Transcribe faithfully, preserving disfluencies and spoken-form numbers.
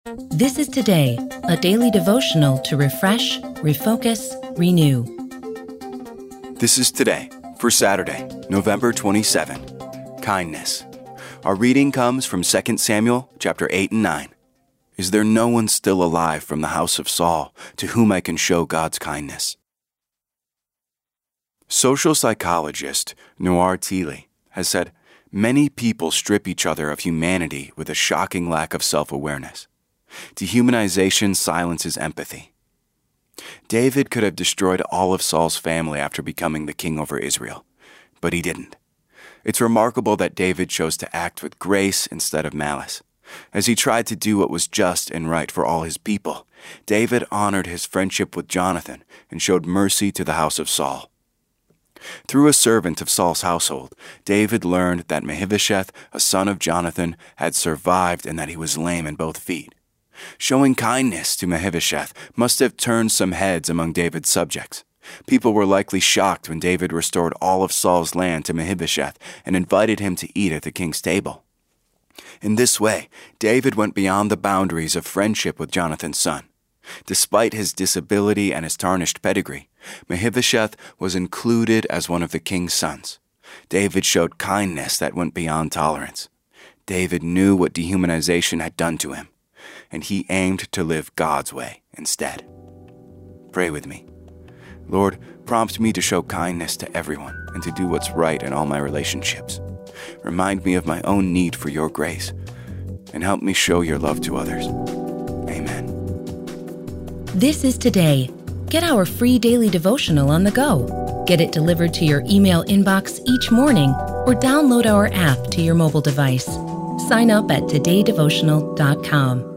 This is Today, a daily devotional to refresh, refocus, renew. This is Today for Saturday, November twenty-seventh. Kindness. Our reading comes from Second Samuel chapter eight and nine. Is there no one still alive from the house of Saul to whom I can show God's kindness? Social psychologist Noir Thiele has said, many people strip each other of humanity with a shocking lack of self-awareness. Dehumanization silences empathy. David could have destroyed all of Saul's family after becoming the king over Israel, but he didn't. It's remarkable that David chose to act with grace instead of malice. As he tried to do what was just and right for all his people, David honored his friendship with Jonathan and showed mercy to the house of Saul. Through a servant of Saul's household, David learned that Mephibosheth, a son of Jonathan, had survived and that he was lame in both feet. Showing kindness to Mephibosheth must have turned some heads among David's subjects. People were likely shocked when David restored all of Saul's land to Mephibosheth and invited him to eat at the king's table. In this way, David went beyond the boundaries of friendship with Jonathan's son. Despite his disability and his tarnished pedigree, Mephibosheth was included as one of the king's sons. David showed kindness that went beyond tolerance. David knew what dehumanization had done to him, and he aimed to live God's way instead. Pray with me. Lord, prompt me to show kindness to everyone and to do what's right in all my relationships. Remind me of my own need for your grace, and help me show your love to others. Amen. This is Today. Get our free daily devotional on the go. Get it delivered to your email inbox each morning or download our app to your mobile device. Sign up at today devotional dot com.